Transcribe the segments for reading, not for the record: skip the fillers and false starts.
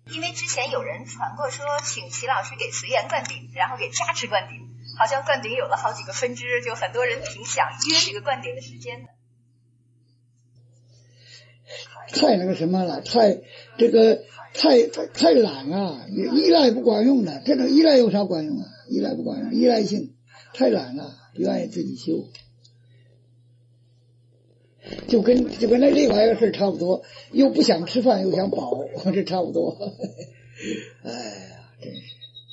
因为之前有人传过说，请齐老师给随缘灌顶，然后给加持灌顶，好像灌顶有了好几个分支，就很多人挺想约这个灌顶的时间的。 太那个什么了，太懒了，依赖不管用的。这种依赖有啥管用啊？依赖不管用，依赖性太懒了，不愿意自己修。就跟那另外一个事差不多，又不想吃饭又想饱，这差不多。哎呀，真是。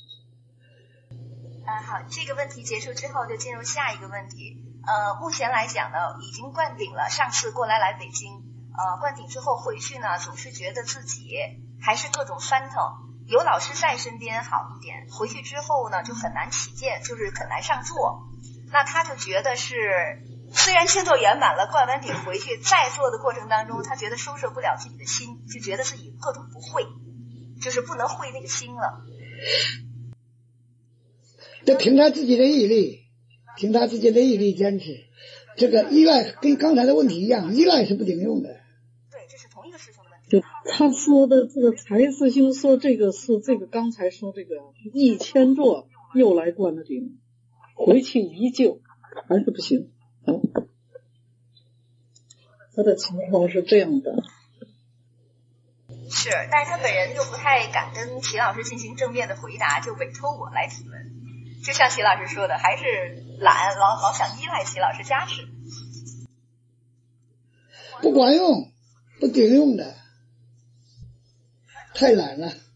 好，这个问题结束之后就进入下一个问题。目前来讲呢，已经灌顶了。上次过来北京，灌顶之后回去呢，总是觉得自己还是各种酸疼。有老师在身边好一点，回去之后呢，就很难起见，就是很难上座。那他就觉得是。虽然清座圆满了，灌完顶回去，在做的过程当中，他觉得收摄不了自己的心，就觉得自己各种不会，就是不能会那个心了。 这凭他自己的毅力，坚持。这个依赖跟刚才的问题一样，依赖是不顶用的。 对，这是同一个师兄的问题。 就他说的这个财师兄说这个是这个刚才说这个1000座又来灌了顶，回去依旧还是不行。他的情况是这样的， 是，但是他本人又不太敢跟齐老师进行正面的回答，就委托我来提问。就像齐老师说的，还是懒，老想依赖齐老师加持， 不管用，不顶用的，太懒了。